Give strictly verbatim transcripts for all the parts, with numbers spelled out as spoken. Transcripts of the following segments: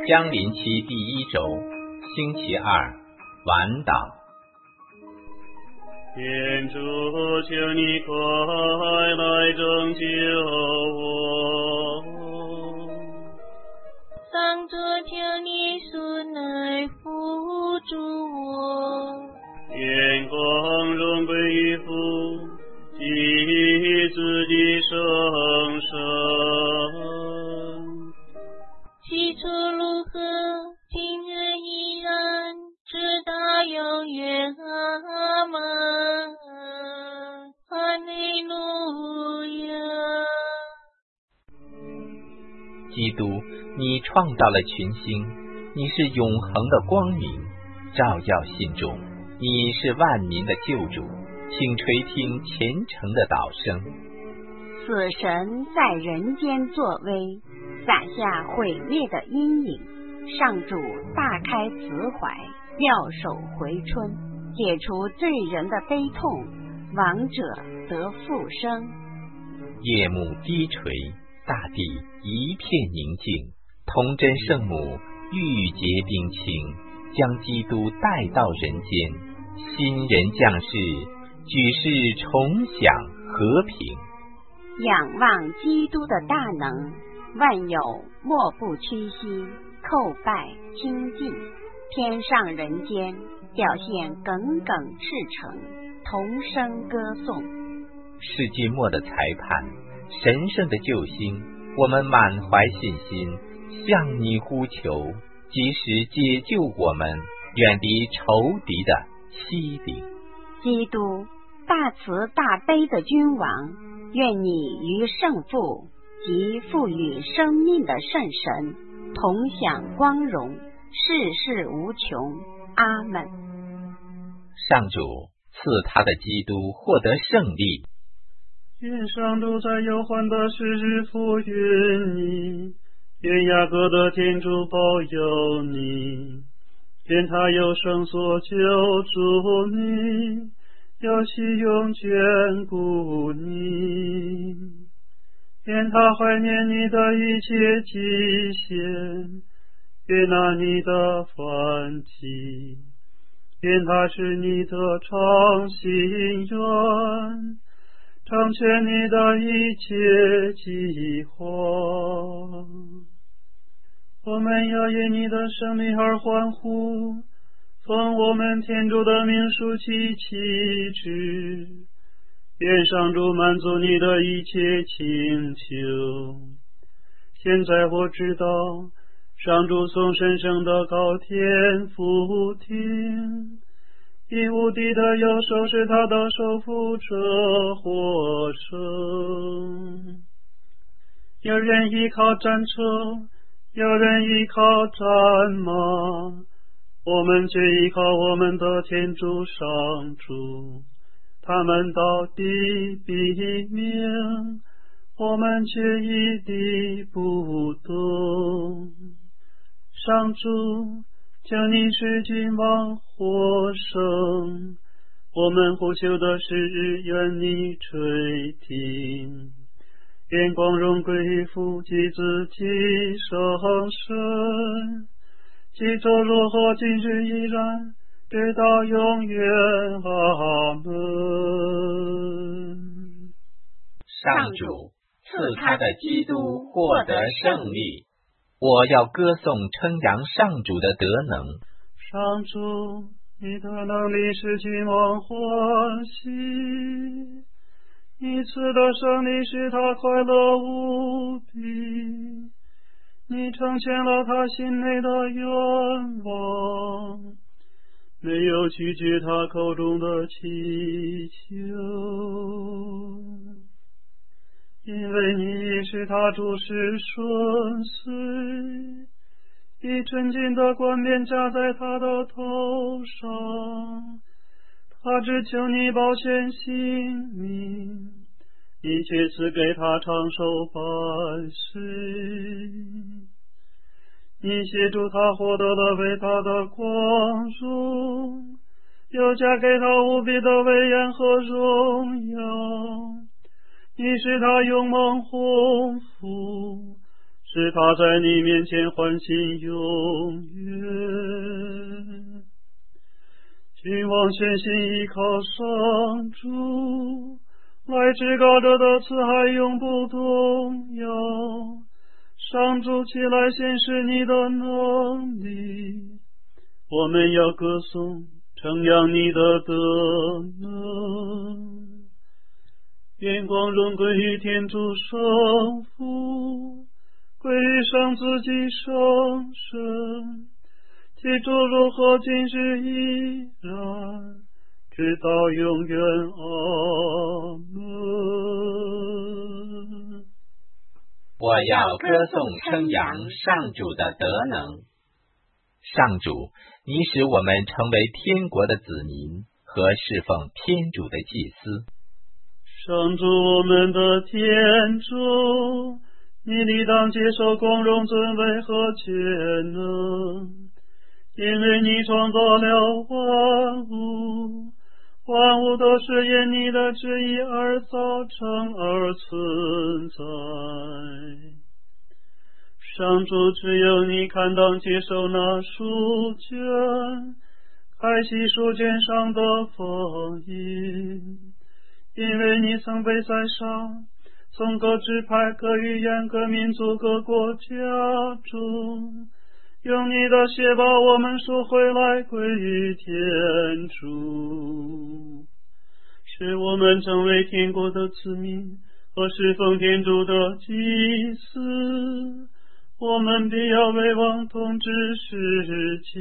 江临期第一周，星期二，晚祷。 天主，求你快来拯救我！ 上主，求你速来扶助我！ 愿光荣归于父及子的圣神。 起初如何，今日依然，直到永远。阿们。哈利路亚。 基督，你创造了群星，你是永恒的光明，照耀心中。你是万民的救主，请垂听虔诚的祷声。 死神在人间作威，撒下毁灭的阴影。上主大开慈怀，妙手回春，解除罪人的悲痛，亡者得复生。 夜幕低垂，大地一片宁静。童真圣母玉洁冰清，将基督带到人间。新人降世，举世重享和平。 仰望基督的大能，万有莫不屈膝，叩拜亲近。天上人间，表现耿耿赤诚，同声歌颂。 世纪末的裁判，神圣的救星，我们满怀信心向你呼求，及时解救我们，远离仇敌的欺凌。 基督，大慈大悲的君王，愿你与圣父及赋予生命的圣神同享光荣，世世无穷。阿们。 上主赐他的基督获得胜利。 愿上主在忧患的时日抚育你，愿雅各的天主保佑你，愿他有圣所救助你，有喜用眷顾你，愿他怀念你的一切极限，悦纳你的反击，愿他是你的常心愿，成全你的一切计划。我们要因你的生命而欢呼，奉我们天主的名竖起旗帜，愿上主满足你的一切请求。现在我知道，上主从神圣的高天俯听，以无敌的右手是他的手扶着火绳。有人依靠战车，有人依靠战马，我们却依靠我们的天主上主。他们到地毙命，我们却一地不动。上主，求你使君王获胜，我们呼求的是愿你垂听。愿光荣归于父及子及圣神，其周如何今日依然，直到永远。阿门。 上主赐他的基督获得胜利。我要歌颂称扬上主的德能。 上主，你的能力使君王欢喜，你赐的胜利使他快乐无比，你成全了他心内的愿望，没有拒绝他口中的祈求，因为你使他诸事顺遂，以纯净的冠冕加在他的头上，他只求你保全性命，你却赐给他长寿百岁。你协助他获得了伟大的光荣，又加给他无比的威严和荣耀。你使他勇猛丰富， 使他在你面前欢喜永远。君王全心依靠上主，来至高者的慈爱永不动摇。上主起来显示你的能力，我们要歌颂称扬你的德能。愿光荣归于天主圣父，归于圣子及圣神，其主如何今日依然，直到永远。阿门。 我要歌颂称扬上主的德能。上主，你使我们成为天国的子民和侍奉天主的祭司。 上主我们的天主，你理当接受光荣尊贵和全能，因为你创造了万物，万物都是因你的旨意而造成而存在。上主，只有你堪当接受那书卷，开启书卷上的封印，因为你曾被在上，从各支派、各语言、各民族、各国家中，用你的血把我们赎回来，归于天主，使我们成为天国的子民和侍奉天主的祭司。我们必要为王统治世界，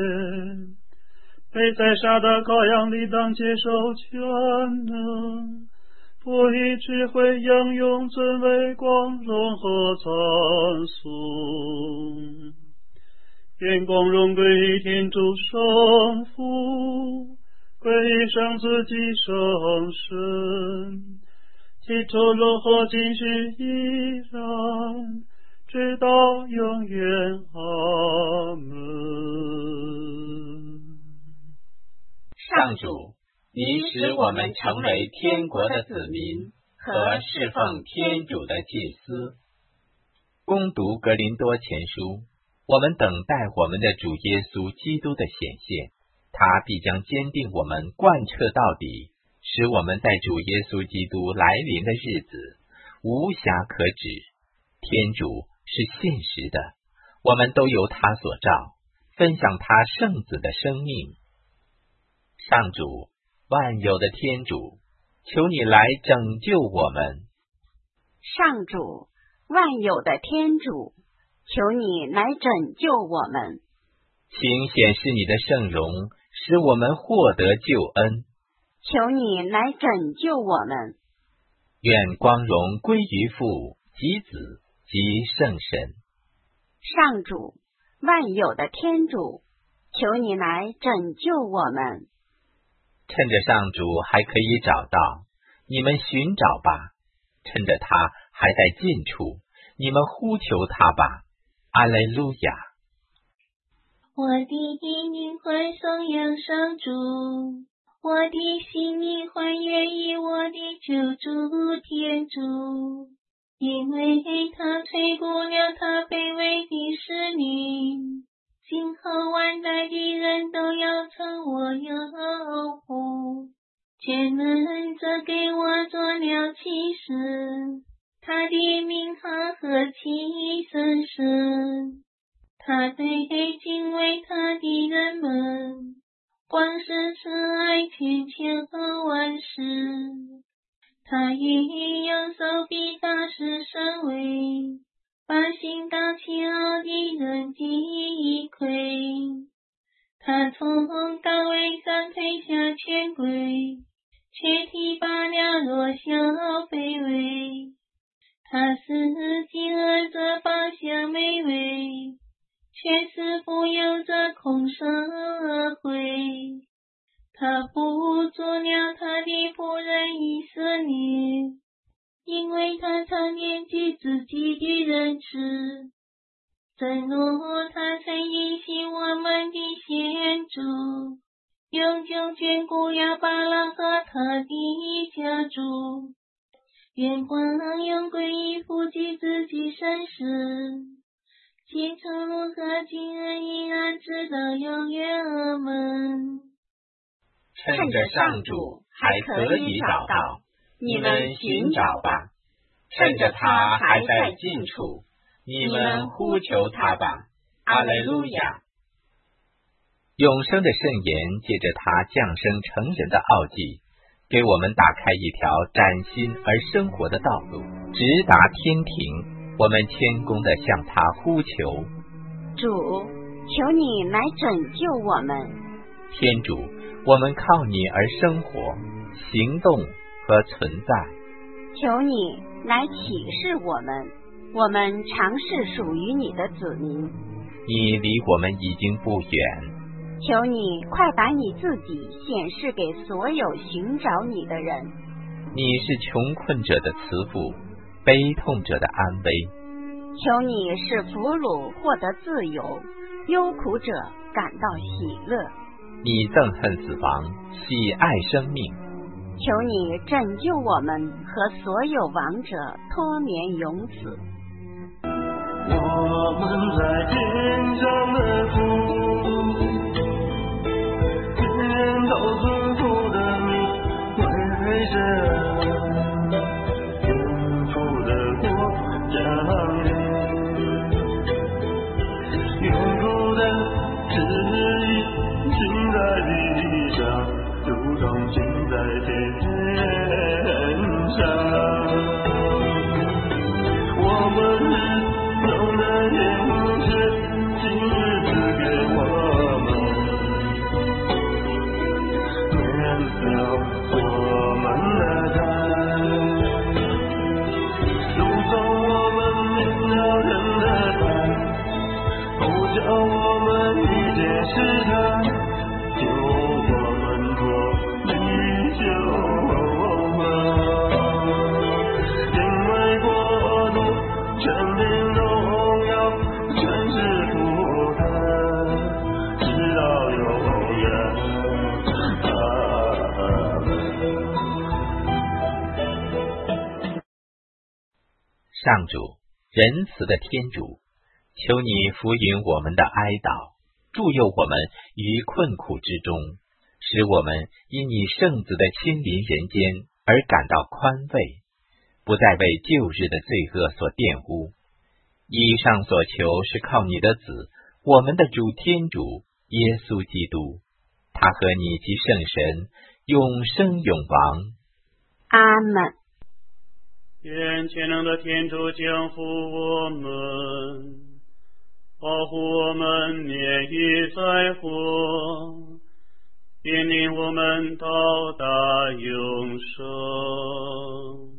被宰杀的羔羊理当接受全能，赋予智慧、应用、尊威、光荣和赞颂。愿光荣归于天主圣父，归于圣子及圣神，起初如何今日依然，直到永远。阿门。 上主，你使我们成为天国的子民和侍奉天主的祭司。攻读格林多前书，我们等待我们的主耶稣基督的显现，他必将坚定我们贯彻到底，使我们在主耶稣基督来临的日子无瑕可指。天主是现实的，我们都由他所造，分享他圣子的生命。上主，万有的天主，求你来拯救我们。 上主，万有的天主，求你来拯救我们。 请显示你的圣容，使我们获得救恩。 求你来拯救我们。 愿光荣归于父及子及圣神。 上主，万有的天主，求你来拯救我们。 趁着上主还可以找到，你们寻找吧；趁着他还在近处，你们呼求他吧。阿肋路亚。 我的灵魂颂扬上主，我的心灵欢悦于我的救主天主，因为他垂顾了他卑微的使女，今后万代的人都要称我有福。全能者给我做了启示，他的名号何其神圣，他对敬畏他的人们光是慈爱千千和万世，他以右手臂大施神威，把心高气傲的人击溃。他从高位上推下权贵，却提拔了弱小卑微。他使饥饿者饱享美味，却使富有者空手而回。他补助了他的仆人以色列，因为他常念及自己的仁慈，正如他曾允许我们的先祖永久眷顾了巴郎和他的家族， 愿光永归于父及子及圣神，起初如何，今日依然，直到永远。阿们。 趁着上主还可以找到，你们寻找吧；趁着他还在近处，你们呼求他吧。阿肋路亚！永生的圣言借着他降生成人的奥迹，给我们打开一条崭新而生活的道路，直达天庭。我们谦恭地向他呼求： 主，求你来拯救我们。 天主，我们靠你而生活、行动和存在。 求你来启示我们，我们常是属于你的子民。 你离我们已经不远， 求你快把你自己显示给所有寻找你的人。 你是穷困者的慈父，悲痛者的安慰。 求你使俘虏获得自由，忧苦者感到喜乐。 你憎恨死亡，喜爱生命。 求你拯救我们和所有亡者脱免永死。 我们在天上的父，天道尊父的名为圣，天父的国降临，永恒的旨意行在地上，如同行在天上。我们日中的眼是今日赐给我们，免了我们的债，赎走我们免了人的债，不叫我们遇见试探，救我们脱离救恶。因为国度、权柄、荣耀，全是父的，直到永远。阿门。 上主，仁慈的天主，求你抚允我们的哀悼，助佑我们于困苦之中，使我们因你圣子的亲临人间而感到宽慰，不再为旧日的罪恶所玷污。以上所求是靠你的子，我们的主天主耶稣基督，他和你及圣神永生永王。 阿门。 愿全能的天主降福我们，保护我们免于灾祸，引领我们到达永生。